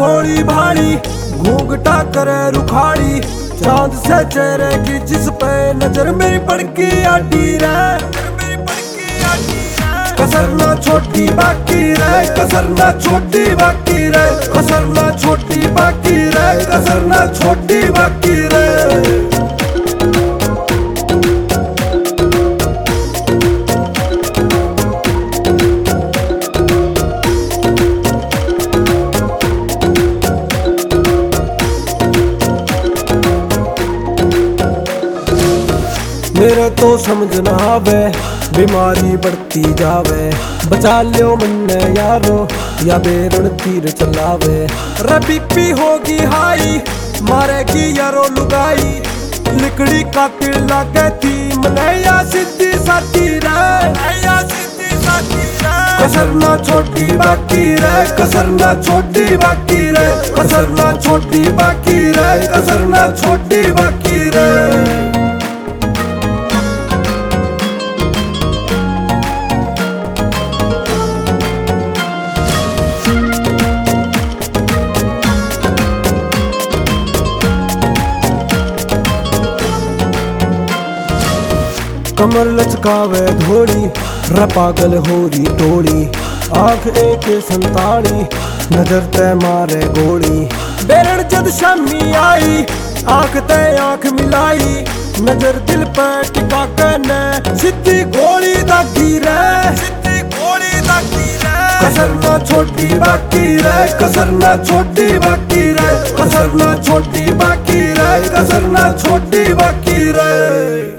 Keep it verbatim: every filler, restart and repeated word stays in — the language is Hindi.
भोली भाली घूंघटा करे रुखाड़ी, चांद से चेहरे की जिस पे नजर मेरी पड़की आती रहे। कसर ना छोटी बाकी रहे, कसर ना छोटी बाकी रहे, कसर ना छोटी बाकी रहे, कसर ना छोटी बाकी रहे। मेरे तो समझ ना आवे बीमारी बढ़ती जावे, बचा लियो मन्ने यारो या बेरण तीर चलावे। रबीपी होगी हाई मारेगी यारो लुगाई, लिकड़ी कातिल लागे थी मने या सीधी साथी रे, या सीधी साथी रे। कसर ना छोटी बाकी रे, कसर ना छोटी बाकी रे, कसर ना छोटी बाकी रे, कसर ना छोटी बाकी रे। कमर लचकावे धोड़ी र पागल होरी टोड़ी, आंख एक संताड़ी नजर ते मारे गोली। बेरड़ जद शामी आई आंख ते आंख मिलाई, नजर दिल पे टिका के ने सीधी गोली दागी रे, सीधी गोली दागी रे। कसर ना छोटी बाकी रे, कसर ना छोटी बाकी रे, कसर ना छोटी बाकी रे, कसर ना छोटी बाकी रे।